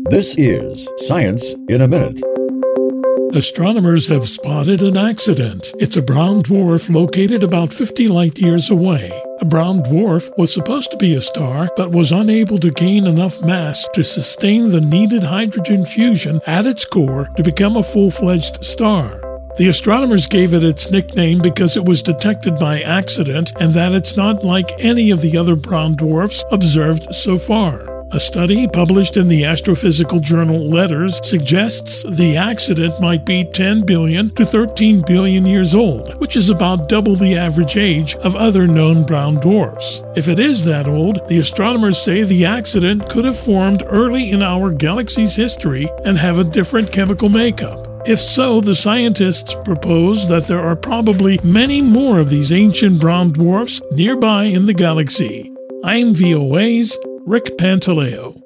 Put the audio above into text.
This is Science in a Minute. Astronomers have spotted an accident. It's a brown dwarf located about 50 light-years away. A brown dwarf was supposed to be a star, but was unable to gain enough mass to sustain the needed hydrogen fusion at its core to become a full-fledged star. The astronomers gave it its nickname because it was detected by accident and that it's not like any of the other brown dwarfs observed so far. A study published in the astrophysical journal Letters suggests the accident might be 10 billion to 13 billion years old, which is about double the average age of other known brown dwarfs. If it is that old, the astronomers say the accident could have formed early in our galaxy's history and have a different chemical makeup. If so, the scientists propose that there are probably many more of these ancient brown dwarfs nearby in the galaxy. I'm VOA's Rick Pantaleo.